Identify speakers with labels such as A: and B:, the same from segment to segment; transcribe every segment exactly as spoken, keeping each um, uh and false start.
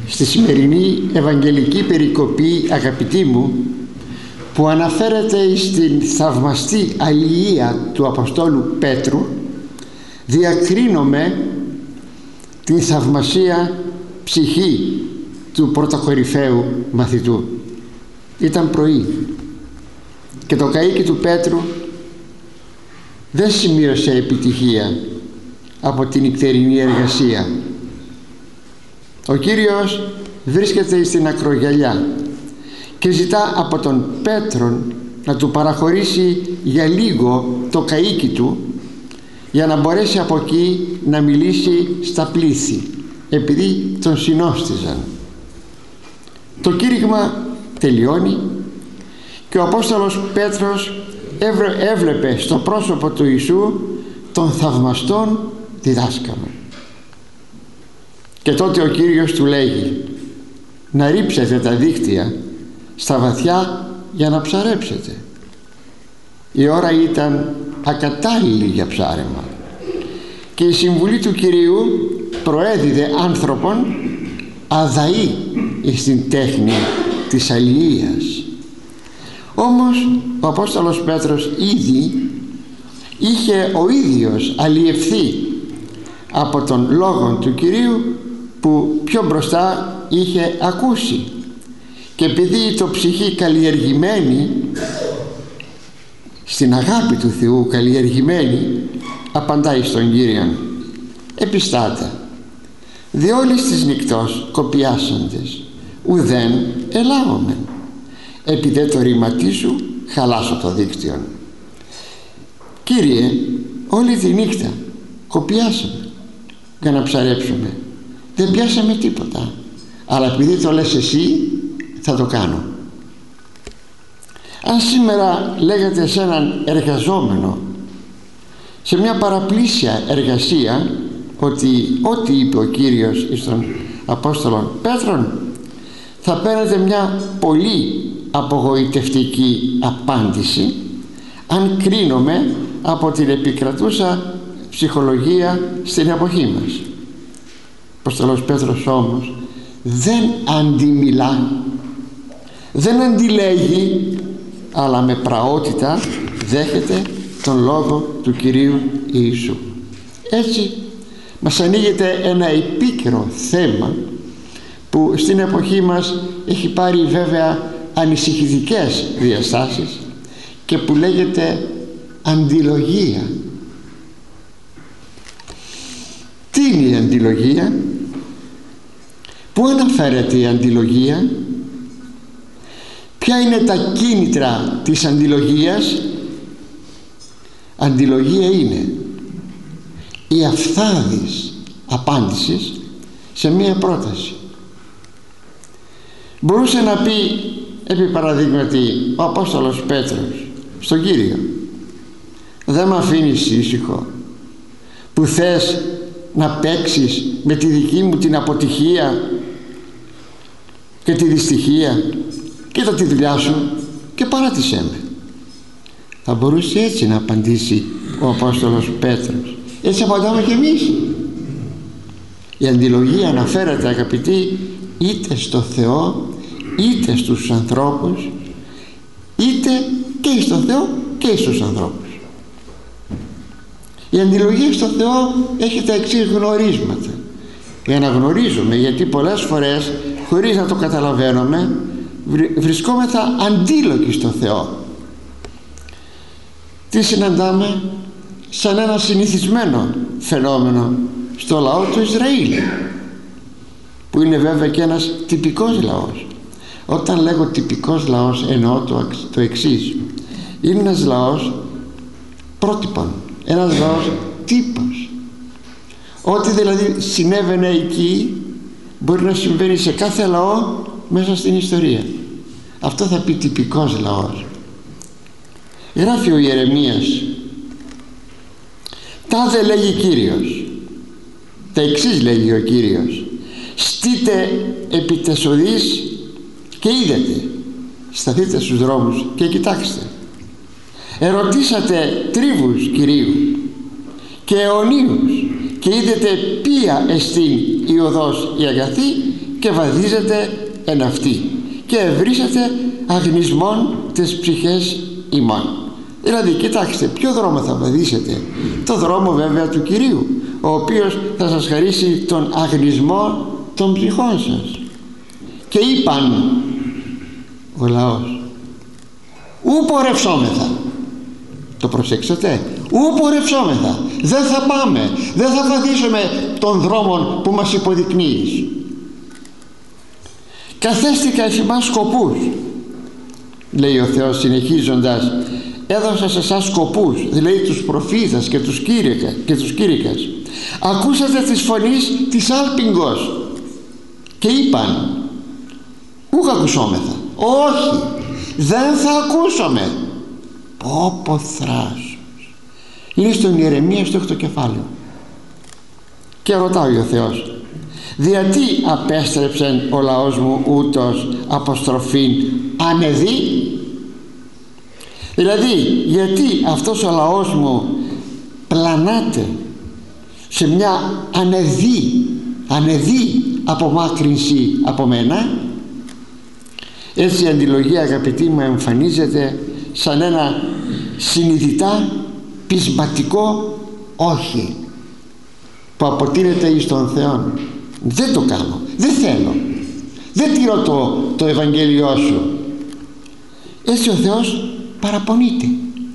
A: στη σημερινή Ευαγγελική περικοπή, αγαπητοί μου, που αναφέρεται στην θαυμαστή αλληλεία του Αποστόλου Πέτρου, διακρίνομαι την θαυμασία ψυχή του πρωτοκορυφαίου μαθητού. Ήταν πρωί και το καΐκι του Πέτρου δεν σημείωσε επιτυχία από την νυχτερινή εργασία. Ο Κύριος βρίσκεται στην ακρογιαλιά και ζητά από τον Πέτρον να του παραχωρήσει για λίγο το καΐκι του, για να μπορέσει από εκεί να μιλήσει στα πλήθη, επειδή τον συνόστιζαν. Το κήρυγμα τελειώνει και ο Απόστολος Πέτρος έβλεπε στο πρόσωπο του Ιησού τον θαυμαστόν διδάσκαλο. Και τότε ο Κύριος του λέγει να ρίψετε τα δίχτυα στα βαθιά για να ψαρέψετε. Η ώρα ήταν ακατάλληλη για ψάρεμα και η συμβουλή του Κυρίου προέδιδε άνθρωπον αδαή στην τέχνη της αλληλείας. Όμως ο Απόστολος Πέτρος ήδη είχε ο ίδιος αλλιευθεί από τον λόγο του Κυρίου που πιο μπροστά είχε ακούσει, και επειδή το ψυχή καλλιεργημένη στην αγάπη του Θεού, καλλιεργημένη, απαντάει στον Κύριον: επιστάτε, διόλης της νυκτός κοπιάσαντες, ουδέν ελάομεν, επειδή το ρήματί σου χαλάσω το δίκτυον. Κύριε, όλη τη νύχτα κοπιάσαμε για να ψαρέψουμε, δεν πιάσαμε τίποτα, αλλά επειδή το λες εσύ θα το κάνω. Αν σήμερα λέγατε σε έναν εργαζόμενο σε μια παραπλήσια εργασία ότι ό,τι είπε ο Κύριος στον Απόστολο Πέτρον, θα παίρνετε μια πολύ απογοητευτική απάντηση, αν κρίνομαι από την επικρατούσα ψυχολογία στην εποχή μας. Ο Απόστολος Πέτρος όμως δεν αντιμιλά, δεν αντιλέγει, αλλά με πραότητα δέχεται τον λόγο του Κυρίου Ιησού. Έτσι μας ανοίγεται ένα επίκαιρο θέμα που στην εποχή μας έχει πάρει βέβαια ανησυχητικές διαστάσεις και που λέγεται αντιλογία. Τι είναι η αντιλογία? Πού αναφέρεται η αντιλογία? Ποια είναι τα κίνητρα της αντιλογίας? Αντιλογία είναι η αυθάδης απάντηση σε μία πρόταση. Μπορούσε να πει, επί παραδείγματι, ο Απόστολος Πέτρος στον Κύριο: δεν με αφήνεις ήσυχο που θες να παίξεις με τη δική μου την αποτυχία και τη δυστυχία? Κοίτα τη δουλειά σου και παράτησέ με. Θα μπορούσε έτσι να απαντήσει ο Απόστολος Πέτρος. Έτσι απαντάμε και εμείς. Η αντιλογία αναφέρεται, αγαπητοί, είτε στο Θεό είτε στους ανθρώπους, είτε και στο Θεό και στους ανθρώπους. Η αντιλογία στο Θεό έχει τα εξής γνωρίσματα, για να γνωρίζουμε, γιατί πολλές φορές χωρίς να το καταλαβαίνουμε βρισκόμεθα αντίλογοι στο Θεό. Τι συναντάμε? Σαν ένα συνηθισμένο φαινόμενο στο λαό του Ισραήλ, που είναι βέβαια και ένας τυπικός λαός. Όταν λέγω τυπικός λαός εννοώ το, το εξής: είναι ένας λαός πρότυπων, ένας λαός τύπος. Ό,τι δηλαδή συνέβαινε εκεί μπορεί να συμβαίνει σε κάθε λαό μέσα στην ιστορία. Αυτό θα πει τυπικός λαός. Γράφει ο Ιερεμίας: τάδε λέγει Κύριος, τα εξής λέγει ο Κύριος: στείτε επί τες οδείς και είδετε, σταθείτε στους δρόμους και κοιτάξτε. Ερωτήσατε τρίβους Κυρίου και αιωνίους και είδετε ποια εστίν η οδός η αγαθή και βαδίζετε εν αυτή και ευρύσατε αγνισμόν τις ψυχές ημών. Δηλαδή, κοιτάξτε, ποιο δρόμο θα βαδίσετε? Το δρόμο βέβαια του Κυρίου, ο οποίος θα σας χαρίσει τον αγνισμό των ψυχών σας. Και είπαν ο λαός, ου πορευσόμεθα. Το προσέξατε? Ου πορευσόμεθα. Δεν θα πάμε, δεν θα βαδίσουμε τον δρόμο που μας υποδεικνύεις. Καθέστηκα εφ' ημάς σκοπούς, λέει ο Θεός συνεχίζοντας, έδωσα σε εσάς σκοπούς, δηλαδή τους προφήτας και τους κήρυκας, και τους κήρυκας. Ακούσατε της φωνής της άλπιγγος και είπαν, ούκ ακουσόμεθα. Όχι, δεν θα ακούσουμε. Πω πω θράσος. Είναι στον Ιερεμία στο έκτο κεφάλαιο. Και ρωτάει ο Θεός, διατί απέστρεψεν ο λαός μου ούτως αποστροφήν ανεδεί? Δηλαδή, γιατί αυτός ο λαός μου πλανάται σε μια ανεδή, ανεδή απομάκρυνση από μένα? Έτσι η αντιλογία, αγαπητοί μου, εμφανίζεται σαν ένα συνειδητά πεισματικό όχι που αποτείνεται εις τον Θεό. Δεν το κάνω, δεν θέλω, δεν τηρώ το, το Ευαγγέλιό σου. Έτσι ο Θεός παραπονείται.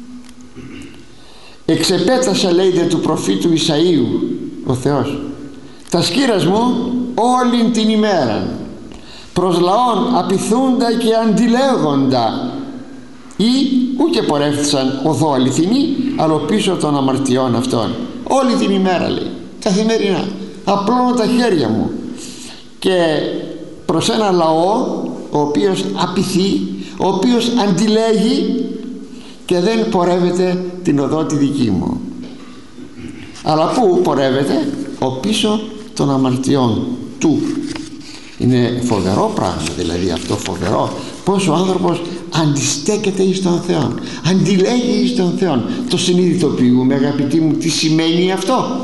A: Εξεπέτασα, λέει, δε του προφήτου Ισαΐου ο Θεός, τα σκύρας μου όλην την ημέρα προς λαών απειθούντα και αντιλέγοντα, ή ούτε πορεύθησαν οδό αληθινή, αλλά πίσω των αμαρτιών αυτών. Όλη την ημέρα, λέει, καθημερινά απλώνω τα χέρια μου και προς ένα λαό ο οποίος απειθεί, ο οποίος αντιλέγει και δεν πορεύεται την οδό τη δική μου. Αλλά πού πορεύεται? Ο πίσω των αμαρτιών του. Είναι φοβερό πράγμα, δηλαδή αυτό, φοβερό, πως ο άνθρωπος αντιστέκεται εις τον Θεό, αντιλέγει εις τον Θεό. Το συνειδητοποιούμε, αγαπητοί μου, τι σημαίνει αυτό?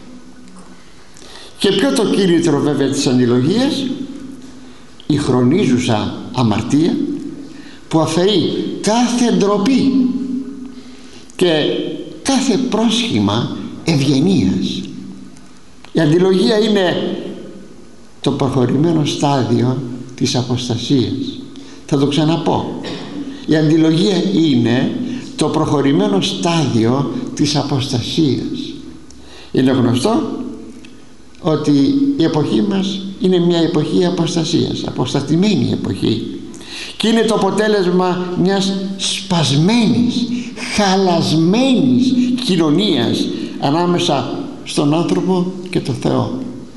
A: Και ποιο το κίνητρο βέβαια της αντιλογίας? Η χρονίζουσα αμαρτία που αφαιρεί κάθε ντροπή και κάθε πρόσχημα ευγενίας. Η αντιλογία είναι το προχωρημένο στάδιο της αποστασίας. Θα το ξαναπώ, η αντιλογία είναι το προχωρημένο στάδιο της αποστασίας. Είναι γνωστό ότι η εποχή μας είναι μια εποχή αποστασίας, αποστατημένη εποχή, και είναι το αποτέλεσμα μιας σπασμένης, χαλασμένης κοινωνίας ανάμεσα στον άνθρωπο και τον Θεό.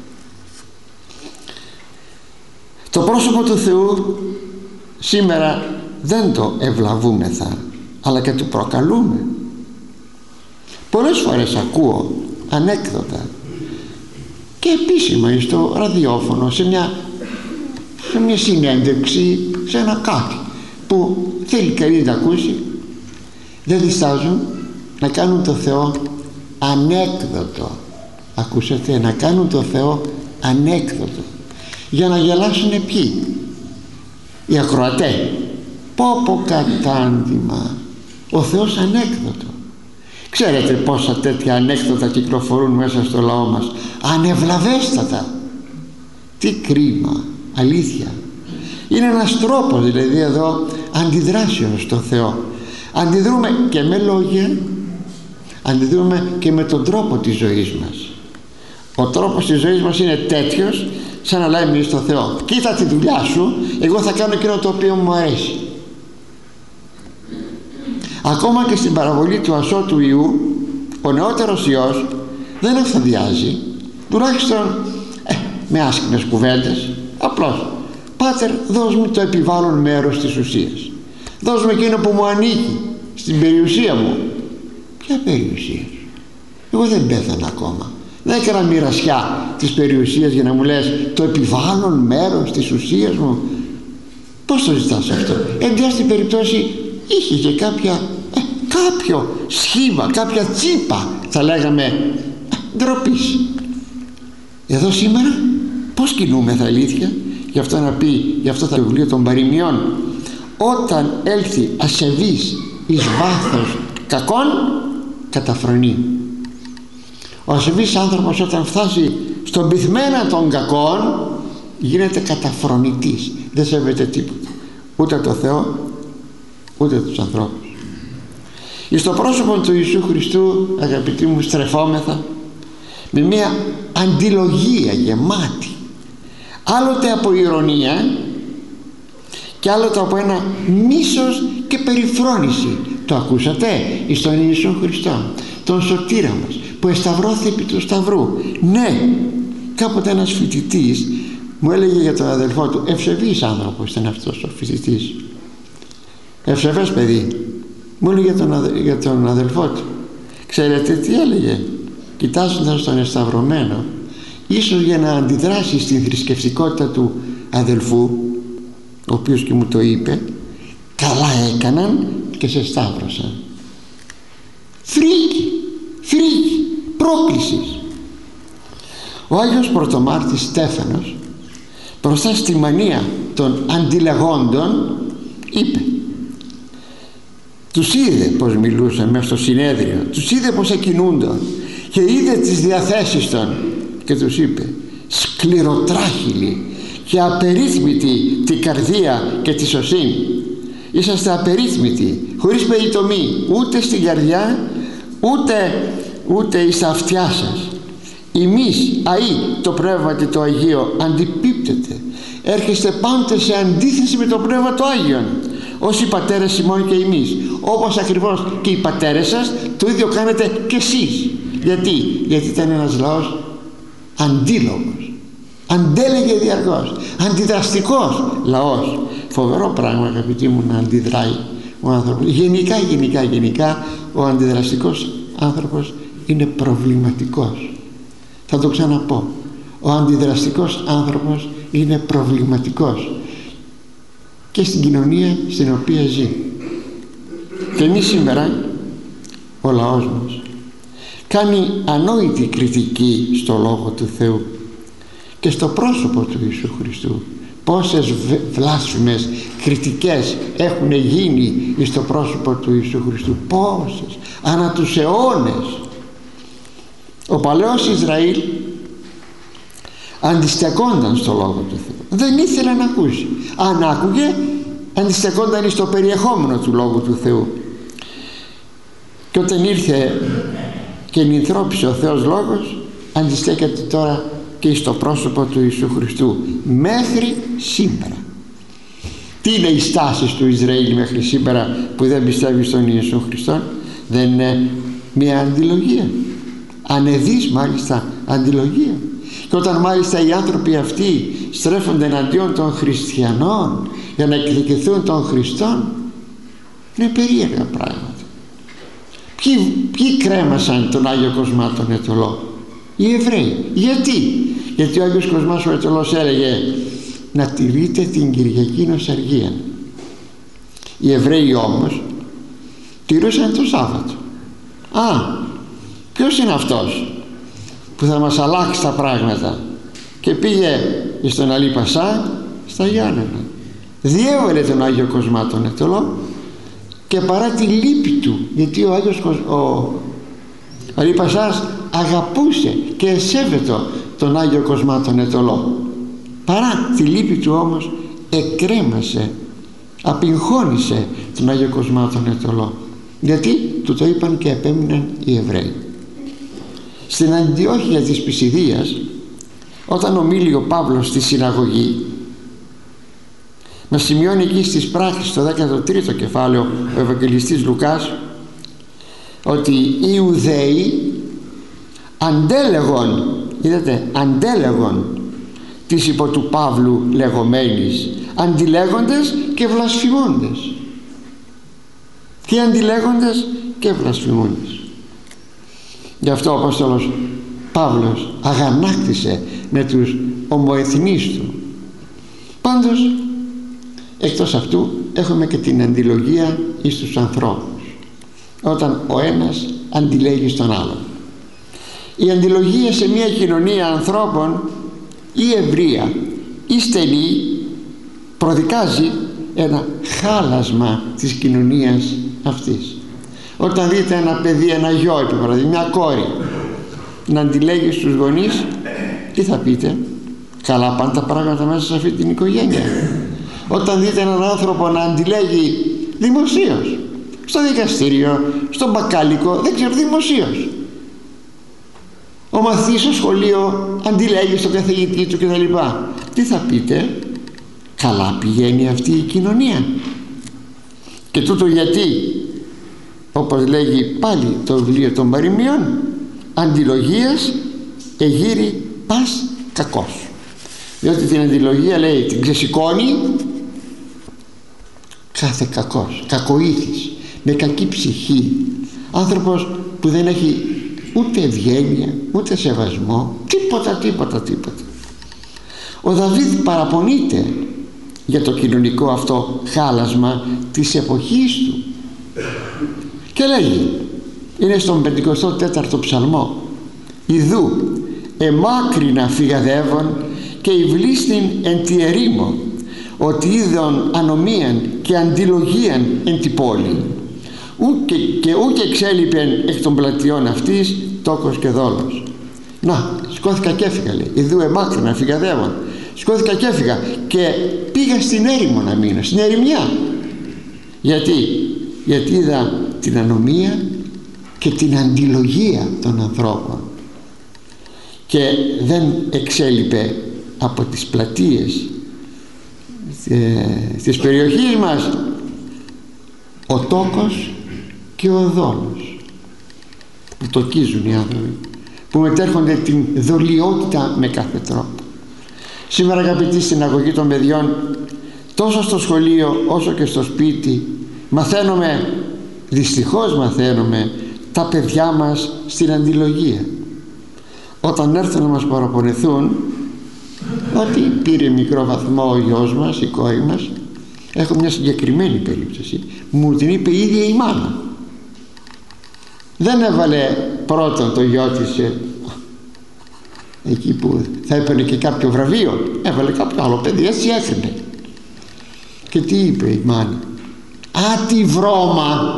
A: Το πρόσωπο του Θεού σήμερα δεν το ευλαβούμεθα, αλλά και του προκαλούμε. Πολλές φορές ακούω ανέκδοτα και επίσημα στο ραδιόφωνο, σε μια, σε μια συνέντευξη, σε ένα κάτι που θέλει κανείς να ακούσει, δεν διστάζουν να κάνουν το Θεό ανέκδοτο. Ακούσατε, να κάνουν το Θεό ανέκδοτο, για να γελάσουν ποιοι? Οι ακροατές. Πω πω κατάντημα, ο Θεός ανέκδοτο. Ξέρετε πόσα τέτοια ανέκδοτα κυκλοφορούν μέσα στο λαό μας, ανεβλαβέστατα. Τι κρίμα, αλήθεια. Είναι ένας τρόπος, δηλαδή, εδώ αντιδράσεως στο Θεό. Αντιδρούμε και με λόγια, αντιδρούμε και με τον τρόπο της ζωής μας. Ο τρόπος της ζωής μας είναι τέτοιος, σαν να λέμε στο Θεό, κοίτα τη δουλειά σου, εγώ θα κάνω εκείνο το οποίο μου αρέσει. Ακόμα και στην παραβολή του ασώτου Ιού, ο νεότερος Υιός δεν αυθαδιάζει, τουλάχιστον ε, με άσκημες κουβέντες, απλώς, Πάτερ, δώσ' μου το επιβάλλον μέρος της ουσίας, δώσ' μου εκείνο που μου ανήκει στην περιουσία μου. Ποια περιουσία? Εγώ δεν πέθανα ακόμα, δεν έκανα μοιρασιά της περιουσίας για να μου λες το επιβάλλον μέρος της ουσίας μου. Πώς το ζητάς αυτό? Εν τέλει στην περίπτωση είχε και κάποια, ε, κάποιο σχήμα, κάποια τσίπα, θα λέγαμε, ε, ντροπής. Εδώ σήμερα πώς κινούμεθα, αλήθεια? γι' αυτό να πει, γι' αυτό το βιβλίο των παροιμιών, όταν έλθει ασεβής εις βάθος κακών, καταφρονεί. Ο ασεβής άνθρωπος όταν φτάσει στον πυθμένα των κακών γίνεται καταφρονητής, δεν σέβεται τίποτα, ούτε το Θεό ούτε τους ανθρώπους. Εις το πρόσωπο του Ιησού Χριστού, αγαπητοί μου, στρεφόμεθα με μια αντιλογία γεμάτη, άλλοτε από ηρωνία και άλλοτε από ένα μίσος και περιφρόνηση. Το ακούσατε εις τον Ιησού Χριστό, τον σωτήρα μας, που εσταυρώθη επί του σταυρού. Ναι, κάποτε ένας φοιτητής μου έλεγε για τον αδελφό του, ευσεβής άνθρωπος ήταν αυτός ο φοιτητής, ευσεβές παιδί, μου έλεγε για τον, για τον αδελφό του. Ξέρετε τι έλεγε, κοιτάζοντας τον εσταυρωμένο, ίσως για να αντιδράσει στην θρησκευτικότητα του αδελφού, ο οποίος και μου το είπε, καλά έκαναν και σε σταύρωσαν. Φρίκη, φρίκη, πρόκλησης. Ο Άγιος Πρωτομάρτης Στέφανος, μπροστά στη μανία των αντιλεγόντων, είπε, τους είδε πως μιλούσαν μέσα στο συνέδριο, τους είδε πως εκκινούνταν και είδε τις διαθέσεις των και τους είπε, σκληροτράχυλοι και απερίθμητοι την καρδία και τη σωσύνη. Είσαστε απερίθμητοι, χωρίς περιτομή, ούτε στην καρδιά ούτε, ούτε εις τα αυτιά σας. Εμείς, αεί, το Πνεύμα και το Αγίο αντιπίπτεται, έρχεστε πάντοτε σε αντίθεση με το Πνεύμα το Άγιον, ως οι πατέρες ημών και εμείς, όπως ακριβώς και οι πατέρες σας, το ίδιο κάνετε και εσείς. Γιατί, γιατί ήταν ένας λαός αντίλογος, αντέλεγε διαρκώς, αντιδραστικός λαός. Φοβερό πράγμα, αγαπητοί μου, να αντιδράει ο άνθρωπος. Γενικά, γενικά, γενικά ο αντιδραστικός άνθρωπος είναι προβληματικός. Θα το ξαναπώ, ο αντιδραστικός άνθρωπος είναι προβληματικός και στην κοινωνία στην οποία ζει. Και εμείς σήμερα, ο λαός μας κάνει ανόητη κριτική στο Λόγο του Θεού και στο πρόσωπο του Ιησού Χριστού. Πόσες βλάσφημες κριτικές έχουν γίνει στο πρόσωπο του Ιησού Χριστού, πόσες, ανά τους αιώνες. Ο παλαιός Ισραήλ αντιστεκόνταν στο Λόγο του Θεού, δεν ήθελε να ακούσει. Αν άκουγε, αντιστεκόνταν στο περιεχόμενο του Λόγου του Θεού. Και όταν ήρθε και ενυνθρώπισε ο Θεός Λόγος, αντιστέκεται τώρα και στο πρόσωπο του Ιησού Χριστού μέχρι σήμερα. Τι είναι οι στάσεις του Ισραήλ μέχρι σήμερα που δεν πιστεύει στον Ιησού Χριστό? Δεν είναι μια αντιλογία, ανεδής μάλιστα αντιλογία. Και όταν μάλιστα οι άνθρωποι αυτοί στρέφονται εναντίον των χριστιανών για να εκδικηθούν των Χριστών, είναι περίεργα πράγματα. Ποιοι, ποιοι κρέμασαν τον Άγιο Κοσμά τον Αιτωλό? Οι Εβραίοι. Γιατί? Γιατί ο Άγιος Κοσμάς ο Αιτωλός έλεγε να τηρείτε την Κυριακή νοσαργία. Οι Εβραίοι όμως τηρούσαν το Σάββατο. Α, ποιος είναι αυτός που θα μας αλλάξει τα πράγματα? Και πήγε στον Αλή Πασά στα Γιάννενα, διέβαλε τον Άγιο Κοσμά τον Αιτωλό, και παρά τη λύπη του, γιατί ο Άγιος ο Αλή Πασάς αγαπούσε και εσέβεται τον Άγιο Κοσμά τον Αιτωλό, παρά τη λύπη του όμως εκρέμασε, απειγχώνησε τον Άγιο Κοσμά τον Αιτωλό. Γιατί? Του το είπαν και επέμειναν οι Εβραίοι. Στην Αντιόχεια της Πισιδίας, όταν ομίλει ο Παύλος στη συναγωγή, μας σημειώνει εκεί στις πράξεις στο δέκατο τρίτο κεφάλαιο ο Ευαγγελιστής Λουκάς ότι οι Ιουδαίοι αντέλεγον, είδατε, αντέλεγον της υπό του Παύλου λεγομένης, αντιλέγοντες και βλασφημώντες, και αντιλέγοντες και βλασφημώντες. Γι' αυτό ο Απόστολος Παύλος αγανάκτησε με τους ομοεθνείς του. Πάντως, εκτός αυτού έχουμε και την αντιλογία εις τους ανθρώπους, όταν ο ένας αντιλέγει στον άλλον. Η αντιλογία σε μια κοινωνία ανθρώπων, ή ευρεία ή η στενή προδικάζει ένα χάλασμα της κοινωνίας αυτής. Όταν δείτε ένα παιδί, ένα γιο, επί παραδείγμα, μια κόρη, να αντιλέγει στους γονείς, τι θα πείτε? Καλά πάνε τα πράγματα μέσα σε αυτή την οικογένεια. Όταν δείτε έναν άνθρωπο να αντιλέγει δημοσίως, στο δικαστήριο, στον μπακάλικο, δεν ξέρω, δημοσίως, ο μαθητής στο σχολείο αντιλέγει στον καθηγητή του κτλ. Τι θα πείτε? Καλά πηγαίνει αυτή η κοινωνία. Και τούτο γιατί, όπως λέγει πάλι το βιβλίο των Παροιμιών, αντιλογίας εγείρει πας κακός. Διότι την αντιλογία, λέει, την ξεσηκώνει κάθε κακός, κακοήθης, με κακή ψυχή, άνθρωπος που δεν έχει ούτε ευγένεια, ούτε σεβασμό, τίποτα, τίποτα, τίποτα. Ο Δαβίδ παραπονείται για το κοινωνικό αυτό χάλασμα της εποχής του και λέγει, είναι στον πεντηκοστό τέταρτο ψαλμό, «Ιδού εμάκρινα φυγαδεύων και υβλίστην εν τη ερήμο, ότι είδον ανομίαν και αντιλογίαν εν τη πόλη, και, και ούκ εξέλιπεν εκ των πλατιών αυτής τόκος και δόλος». Να, σκόθηκα και έφυγα, λέει, «Ιδού εμάκρινα φυγαδεύων». Σκόθηκα και έφυγα και πήγα στην έρημο να μείνω, στην ερημιά. Γιατί? Γιατί είδα την ανομία και την αντιλογία των ανθρώπων και δεν εξέλιπε από τις πλατείες ε, της περιοχής μας ο τόκος και ο δόλος που τοκίζουν οι άνθρωποι, που μετέρχονται την δολιότητα με κάθε τρόπο. Σήμερα, αγαπητοί, στην αγωγή των παιδιών, τόσο στο σχολείο όσο και στο σπίτι, μαθαίνουμε, δυστυχώς μαθαίνουμε, τα παιδιά μας στην αντιλογία. Όταν έρθουν να μας παραπονεθούν ότι πήρε μικρό βαθμό ο γιος μας, η κόρη μας, έχω μια συγκεκριμένη περίπτωση, μου την είπε η ίδια η μάνα. Δεν έβαλε πρώτον το γιο της εκεί που θα έπαιρνε και κάποιο βραβείο, έβαλε κάποιο άλλο παιδί, έτσι έκρινε. Και τι είπε η μάνα? «Α, τι βρώμα!»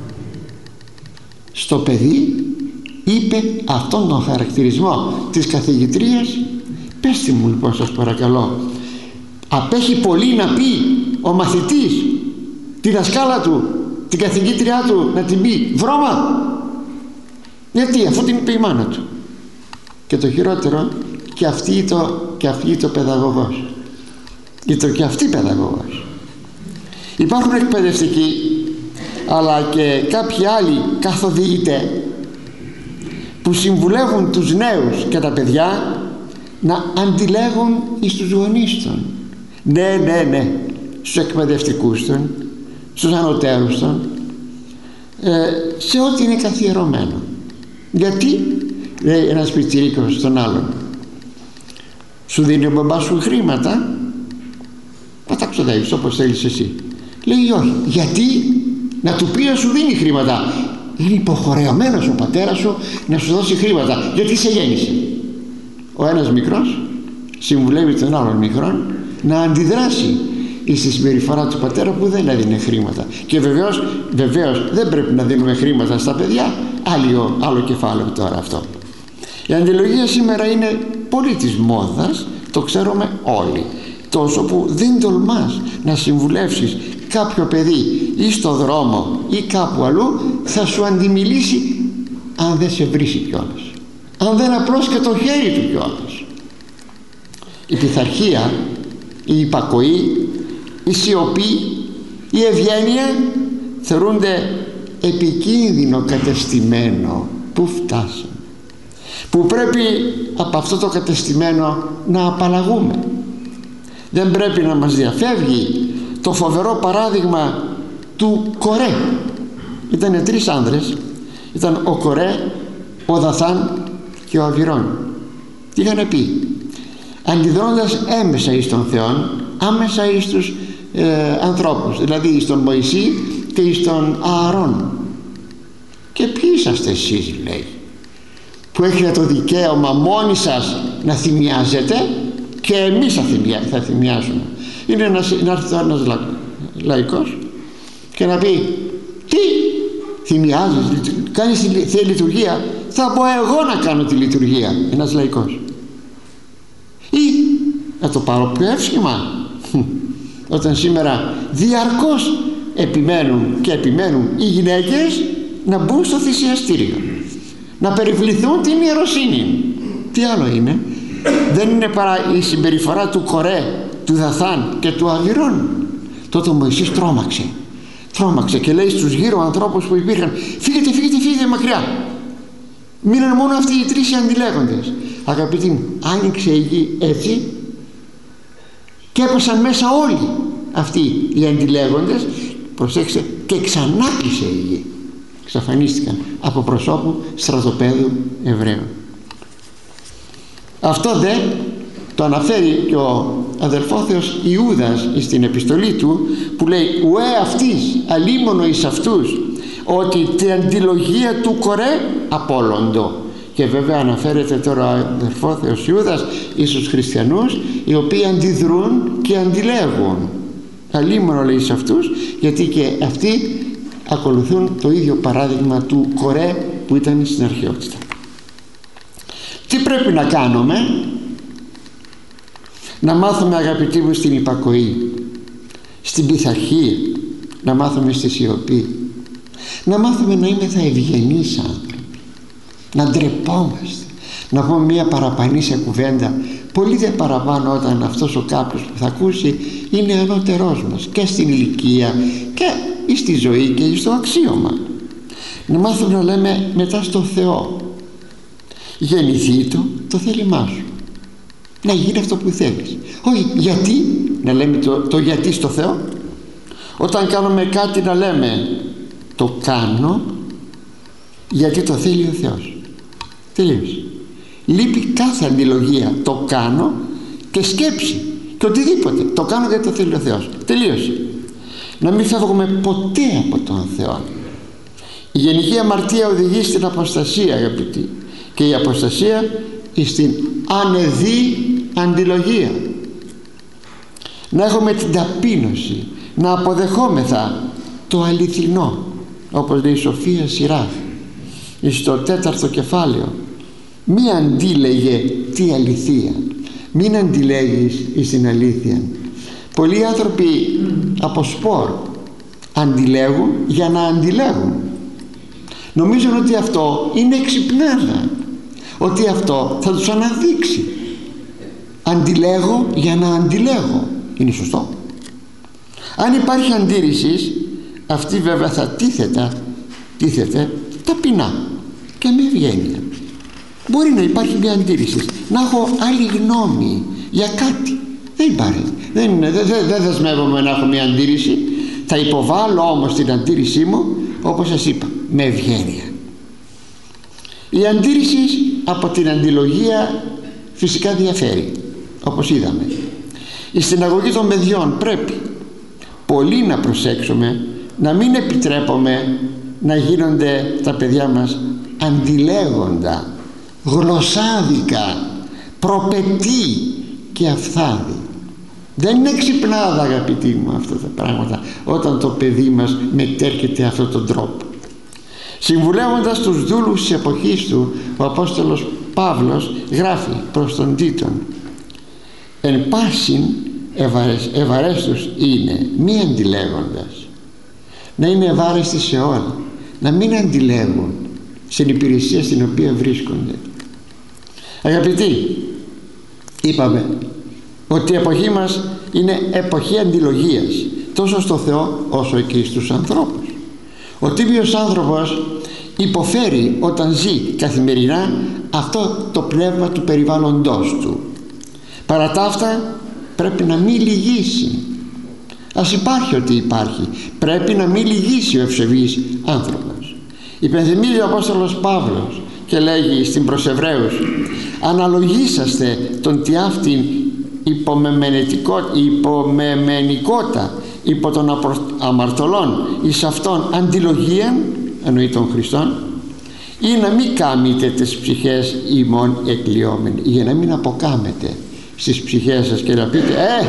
A: Στο παιδί είπε αυτόν τον χαρακτηρισμό της καθηγητρίας. Πεςτε μου λοιπόν, σας παρακαλώ, απέχει πολύ να πει ο μαθητής τη δασκάλα του, την καθηγήτριά του, να την πει βρώμα? Γιατί? Αφού την είπε η μάνα του. Και το χειρότερο, και αυτή το, και αυτή το παιδαγωγός, και, το, και αυτή παιδαγωγός. Υπάρχουν εκπαιδευτικοί, αλλά και κάποιοι άλλοι καθοδηγητές που συμβουλεύουν τους νέους και τα παιδιά να αντιλέγουν εις τους γονείς των. Ναι, ναι, ναι, στους εκπαιδευτικούς των, στους ανωτέρους των, ε, σε ό,τι είναι καθιερωμένο. Γιατί? Λέει ένας πιτσιρίκος στον άλλον, σου δίνει ο μπαμπάς σου χρήματα? Θα τα ξοδεύεις όπως θέλεις εσύ. Λέει όχι. Γιατί? Να του πει να σου δίνει χρήματα. Είναι υποχρεωμένος ο πατέρας σου να σου δώσει χρήματα, γιατί σε γέννησε. Ο ένας μικρός συμβουλεύει τον άλλον μικρόν να αντιδράσει στη συμπεριφορά του πατέρα που δεν έδινε χρήματα. Και βεβαίως, βεβαίως δεν πρέπει να δίνουμε χρήματα στα παιδιά, άλλο, άλλο κεφάλαιο τώρα αυτό. Η αντιλογία σήμερα είναι πολύ της μόδας, το ξέρουμε όλοι, τόσο που δεν τολμάς να συμβουλεύσεις κάποιο παιδί ή στο δρόμο ή κάπου αλλού, θα σου αντιμιλήσει αν δεν σε βρίσει κιόλας, αν δεν απλώσει και το χέρι του κιόλας. Η πειθαρχία, η υπακοή, η σιωπή, η ευγένεια θεωρούνται επικίνδυνο κατεστημένο. Πού φτάσαμε, που πρέπει από αυτό το κατεστημένο να απαλλαγούμε. Δεν πρέπει να μας διαφεύγει το φοβερό παράδειγμα του Κορέ. Ήτανε τρεις άνδρες, ήταν ο Κορέ, ο Δαθάν και ο Αβυρών. Τι είχαν πει? Αντιδρώντας έμεσα εις τον Θεόν, άμεσα εις τους ε, ανθρώπους, δηλαδή εις τον Μωυσή και εις τον Ααρών. Και ποιοι είσαστε εσείς, λέει, που έχετε το δικαίωμα μόνοι σας να θυμιάζετε και εμείς θα, θυμιά, θα θυμιάσουμε. Είναι ένας, να έρθει τώρα ένας λα, λαϊκός και να πει τι θυμιάζεις, κάνεις τη λειτουργία, θα πω εγώ να κάνω τη λειτουργία, ένας λαϊκός. Ή να το πάρω πιο εύσχημα, όταν σήμερα διαρκώς επιμένουν και επιμένουν οι γυναίκες να μπουν στο θυσιαστήριο, να περιβληθούν την ιεροσύνη. Τι άλλο είναι? Δεν είναι παρά η συμπεριφορά του Κορέ, του Δαθάν και του Αβυρών. Τότε ο Μωυσής τρόμαξε τρόμαξε και λέει στους γύρω ανθρώπους που υπήρχαν, φύγετε, φύγετε, φύγετε μακριά. Μείναν μόνο αυτοί οι τρεις οι αντιλέγοντες. Αγαπητοί μου, άνοιξε η γη έτσι και έπεσαν μέσα όλοι αυτοί οι αντιλέγοντες, προσέξτε, και ξανάπησε η γη. Εξαφανίστηκαν από προσώπου στρατοπέδου Εβραίων. Αυτό δε το αναφέρει και ο αδελφόθεος Ιούδας στην επιστολή του, που λέει ουέ αυτής αλίμονο εις αυτούς ότι την αντιλογία του Κορέ απόλοντο. Και βέβαια αναφέρεται τώρα ο αδελφόθεος Ιούδας εις τους χριστιανούς οι οποίοι αντιδρούν και αντιλέγουν. Αλίμονο λέει σε αυτούς, γιατί και αυτοί ακολουθούν το ίδιο παράδειγμα του Κορέ που ήταν στην αρχαιότητα. Τι πρέπει να κάνουμε? Να μάθουμε, αγαπητοί μου, στην υπακοή, στην πειθαρχία, να μάθουμε στη σιωπή, να μάθουμε να είμαστε ευγενείς άνθρωποι, να ντρεπόμαστε, να πούμε μια παραπανήσια κουβέντα, πολύ δε παραπάνω όταν αυτός ο κάποιος που θα ακούσει είναι ανώτερός μας και στην ηλικία και στη ζωή και στο αξίωμα. Να μάθουμε να λέμε μετά στο Θεό, γεννηθεί το, το θέλημά σου, να γίνει αυτό που θέλεις. Όχι γιατί, να λέμε το, το γιατί στο Θεό. Όταν κάνουμε κάτι να λέμε το κάνω γιατί το θέλει ο Θεός. Τελείωσε. Λείπει κάθε αντιλογία το κάνω και σκέψη και οτιδήποτε. Το κάνω γιατί το θέλει ο Θεός. Τελείωσε. Να μην φεύγουμε ποτέ από τον Θεό. Η γενική αμαρτία οδηγεί στην αποστασία, αγαπητοί, και η αποστασία στην ανεδή αντιλογία. Να έχουμε την ταπείνωση, να αποδεχόμεθα το αληθινό, όπως λέει η Σοφία Σιράχ στο τέταρτο κεφάλαιο. Μη αντίλεγε τι αληθεία, μην αντιλέγεις εις την αλήθεια. Πολλοί άνθρωποι από σπορ αντιλέγουν για να αντιλέγουν. Νομίζουν ότι αυτό είναι εξυπνάδα, ότι αυτό θα τους αναδείξει. Αντιλέγω για να αντιλέγω. Είναι σωστό? Αν υπάρχει αντίρρηση, αυτή βέβαια θα τίθεται, τίθεται ταπεινά και με ευγένεια. Μπορεί να υπάρχει μια αντίρρηση, να έχω άλλη γνώμη για κάτι. Δεν υπάρχει. Δεν, είναι, δεν, δεν, δεν δεσμεύομαι να έχω μια αντίρρηση. Θα υποβάλω όμως την αντίρρησή μου, όπως σας είπα, με ευγένεια. Η αντίρρηση από την αντιλογία φυσικά διαφέρει, όπως είδαμε. Στην αγωγή των παιδιών πρέπει πολύ να προσέξουμε να μην επιτρέπουμε να γίνονται τα παιδιά μας αντιλέγοντα, γλωσσάδικα, προπετή και αφθάδη. Δεν είναι ξυπνάδα, αγαπητοί μου, αυτά τα πράγματα όταν το παιδί μας μετέρχεται αυτόν τον τρόπο. Συμβουλεύοντας τους δούλους της εποχής του, ο Απόστολος Παύλος γράφει προς τον Τίτον: εν πάσιν ευαρεσ, ευαρέστους είναι, μη αντιλέγοντας. Να είναι ευάρεστοι σε όλα, να μην αντιλέγουν στην υπηρεσία στην οποία βρίσκονται. Αγαπητοί, είπαμε ότι η εποχή μας είναι εποχή αντιλογίας, τόσο στο Θεό όσο και στους ανθρώπους. Ο τίμιος άνθρωπος υποφέρει όταν ζει καθημερινά αυτό το πνεύμα του περιβάλλοντος του. Παρά τα αυτά πρέπει να μην λυγίσει. Ας υπάρχει ότι υπάρχει, πρέπει να μην λυγίσει ο ευσεβής άνθρωπος. Υπενθυμίζει ο Απόστολος Παύλος και λέγει στην προς Εβραίους: αναλογίσαστε τον τι αυτήν υπομεμενικότα υπό των αμαρτωλών εις αυτόν αντιλογίαν, εννοεί των Χριστών, ή να μην κάμετε τις ψυχές ημών εκλειόμενοι, για να μην αποκάμετε στις ψυχές σας και να πείτε «Ε,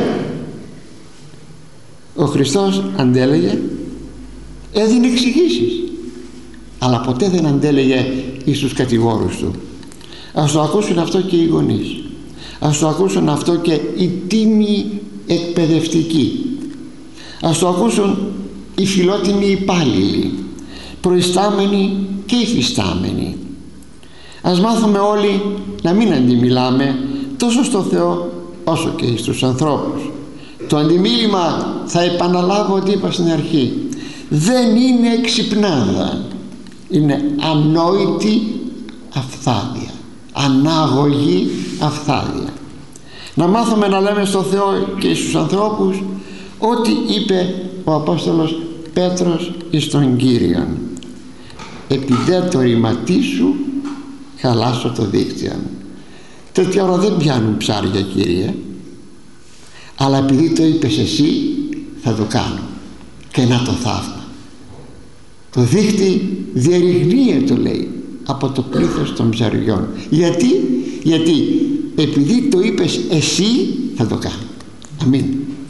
A: ο Χριστός αντέλεγε, έδινε εξηγήσεις, αλλά ποτέ δεν αντέλεγε εις τους κατηγόρους του». Ας το ακούσουν αυτό και οι γονείς, ας το ακούσουν αυτό και οι τίμοι εκπαιδευτικοί, ας το ακούσουν οι φιλότιμοι υπάλληλοι, προϊστάμενοι και υφιστάμενοι. Ας μάθουμε όλοι να μην αντιμιλάμε τόσο στο Θεό όσο και στους ανθρώπους. Το αντιμίλημα, θα επαναλάβω ό,τι είπα στην αρχή, δεν είναι εξυπνάδα, είναι ανόητη αφθάδεια, ανάγωγη αφθάδεια. Να μάθουμε να λέμε στο Θεό και στους ανθρώπους ό,τι είπε ο Απόστολος Πέτρος εις τον Κύριον: «Επειδή το ρηματί σου χαλάσω το δίκτυο». Τέτοια ώρα δεν πιάνουν ψάρια, Κύριε, αλλά επειδή το είπες εσύ θα το κάνω. Και να το θαύμα, το δίχτυ διερριγνύεται, λέει, από το πλήθος των ψαριών. Γιατί, γιατί επειδή το είπες εσύ θα το κάνω. Αμήν.